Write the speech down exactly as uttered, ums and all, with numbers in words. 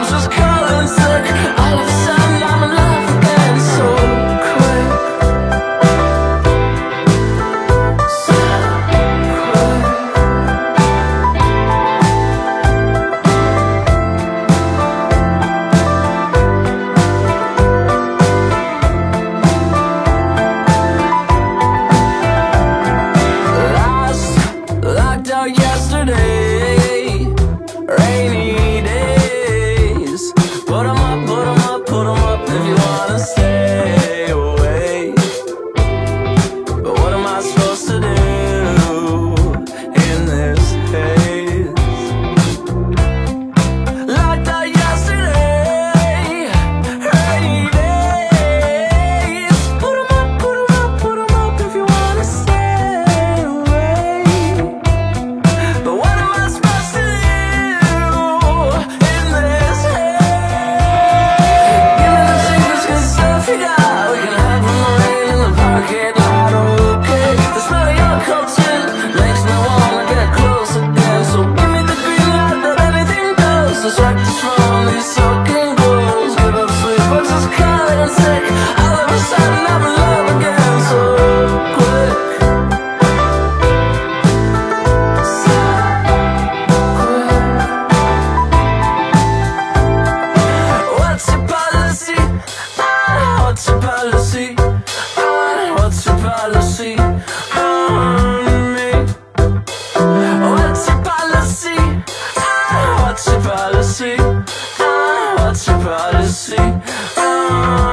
I'm just calling sick. All of a sudden I'm in love again so quick. So quick. Last, locked out yesterday, rainy days. Put 'em up, put 'em up, put 'em up if you wanna stay away. But what am I supposed to do in this haze? Locked out yesterday, rainy days. Put 'em up, put 'em up, put 'em up if you wanna stay away. But what am I supposed to do in this haze? Give me the secrets, 'cause the stuff you got we can hide from the rain in the parking lot, okay? The smell of your coat skin makes me wanna get close again. So give me the green light that anything does. Distract us from these soaking goals. Give up sleep, I'm just calling sick. All of a sudden I'm in love again so quick. So quick. What's your policy? Ah, what's your policy? Ah, what's your policy on me? What's your policy? Ah, what's your policy? Ah, what's your policy on